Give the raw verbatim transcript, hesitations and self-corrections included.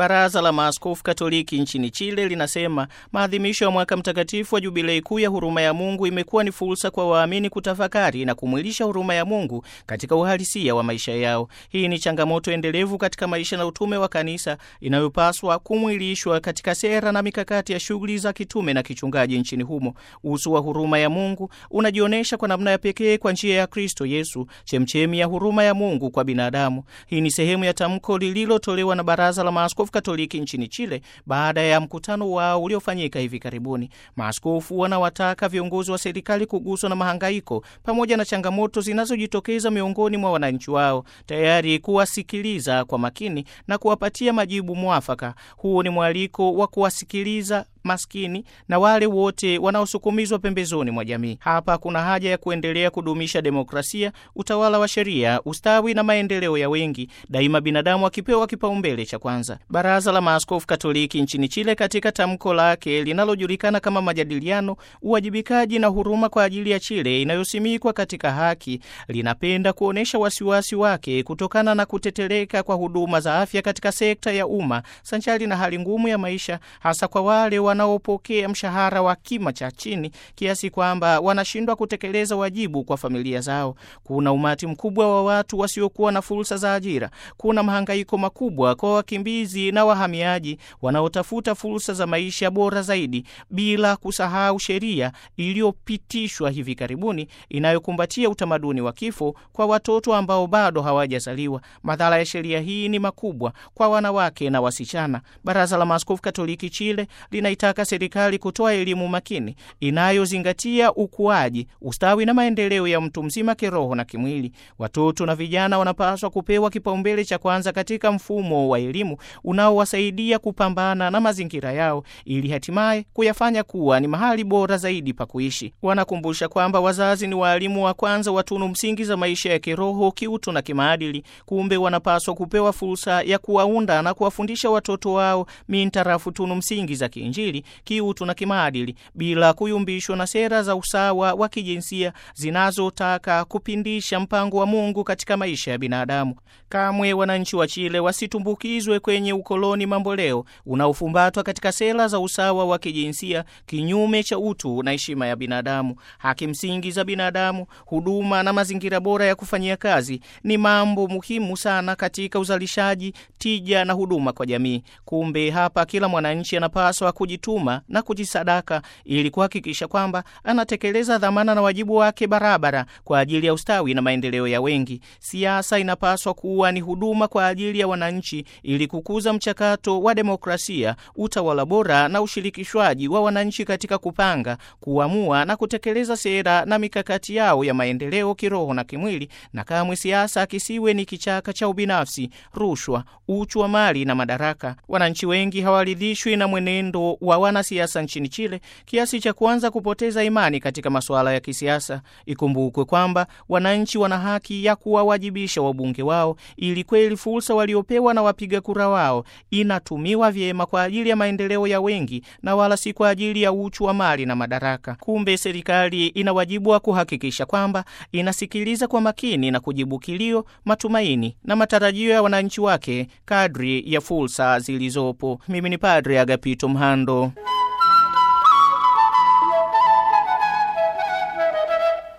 Baraza la Maaskofu Katoliki nchini Chile linasema maadhimisho ya mwaka mtakatifu wa Jubilei kuu ya huruma ya Mungu imekuwa ni fursa kwa waamini kutafakari na kumwilisha huruma ya Mungu katika uhalisia wa maisha yao. Hii ni changamoto endelevu katika maisha na utume wa kanisa inayopaswa kumwilishwa katika sera na mikakati ya shughuli za kitume na kichungaji nchini humo. Uso wa huruma ya Mungu unajionyesha kwa namna ya pekee kwa njia ya Kristo Yesu, chemchemi ya huruma ya Mungu kwa binadamu. Hii ni sehemu ya tamko lililotolewa na Baraza la Maaskofu Katoliki nchini Chile baada ya mkutano wao uliofanyika hivi karibuni. Maaskofu wanawataka viongozi wa serikali kuguswa na mahangaiko pamoja na changamoto zinazojitokeza miongoni mwa wananchi wao, tayari kuwasikiliza kwa makini na kuwapatia majibu mwafaka. Huu ni mwaliko wa kuwasikiliza maskini na wale wote wanaosukumizwa pembezoni mwa jamii. Hapa kuna haja ya kuendelea kudumisha demokrasia, utawala wa sheria, ustawi na maendeleo ya wengi, daima binadamu akipewa kipaumbele cha kwanza. Baraza la Maaskofu Katoliki nchini Chile katika tamko lake linalojulikana kama majadiliano, uwajibikaji na huruma kwa ajili ya Chile inayosimikwa katika haki, linapenda kuonesha wasiwasi wake kutokana na kuteteleka kwa huduma za afya katika sekta ya umma sanjari na hali ngumu ya maisha, hasa kwa wale wanaopokea mshahara wa kima cha chini kiasi kwamba wanashindwa kutekeleza wajibu kwa familia zao. Kuna umati mkubwa wa watu wasiokuwa na fursa za ajira. Kuna mahangaiko makubwa kwa wakimbizi na wahamiaji wanaotafuta fursa za maisha bora zaidi, bila kusahau sheria iliyopitishwa hivi karibuni inayokumbatia utamaduni wa kifo kwa watoto ambao bado hawajazaliwa. Madhara ya sheria hii ni makubwa kwa wanawake na wasichana. Baraza la Maaskofu Katoliki Chile linaitaka serikali kutoa elimu makini inayozingatia ukuaji, ustawi na maendeleo ya mtu mzima kiroho na kimwili. Watoto na vijana wanapaswa kupewa kipaumbele cha kwanza katika mfumo wa elimu unaowasaidia kupambana na mazingira yao ili hatimaye kuyafanya kuwa ni mahali bora zaidi pa kuishi. Wanakumbusha kwamba wazazi ni walimu wa kwanza wa tunu msingi za maisha ya kiroho, kiutu na kimaadili. Kumbe wanapaswa kupewa fursa ya kuwaunda na kuwafundisha watoto wao mintarafu tunu msingi za kiinjili, kiutu na kimaadili, bila kuyumbishwa na sera za usawa wa kijinsia zinazotaka kupindisha mpango wa Mungu katika maisha ya binadamu. Kamwe wananchi wa Chile wasitumbukizwe kwenye ukoloni mamboleo unaofumbatwa katika sera za usawa wa kijinsia, kinyume cha utu na heshima ya binadamu. Haki msingi za binadamu, huduma na mazingira bora ya kufanyia kazi ni mambo muhimu sana katika uzalishaji, tija na huduma kwa jamii. Kumbe hapa kila mwananchi anapaswa kujituma na kujisadaka ili kuhakikisha kwamba anatekeleza dhamana na wajibu wake barabara kwa ajili ya ustawi na maendeleo ya wengi. Siasa inapaswa kuwa ni huduma kwa ajili ya wananchi ili kukuza mchakato wa demokrasia, utawala bora na ushirikishwaji wa wananchi katika kupanga, kuamua na kutekeleza sera na mikakati yao ya maendeleo kiroho na kimwili. Na kamwe siasa kisiwe ni kichaka cha ubinafsi, rushwa, uchu wa mali na madaraka. Wananchi wengi hawaridhishwi na mwenendo wa wanasiasa nchini Chile kiasi cha kuanza kupoteza imani katika masuala ya kisiasa. Ikumbukwe kwamba wananchi wana haki ya kuwawajibisha wabunge wao ili kweli fursa waliopewa na wapiga kura wao inatumiwa vyema kwa ajili ya maendeleo ya wengi na wala si kwa ajili ya uchu wa mali na madaraka. Kumbe serikali ina wajibu wa kuhakikisha kwamba inasikiliza kwa makini na kujibu kilio, matumaini na matarajio ya wananchi wake kadri ya fursa zilizopo. Mimi ni Padre Agapito Mhando.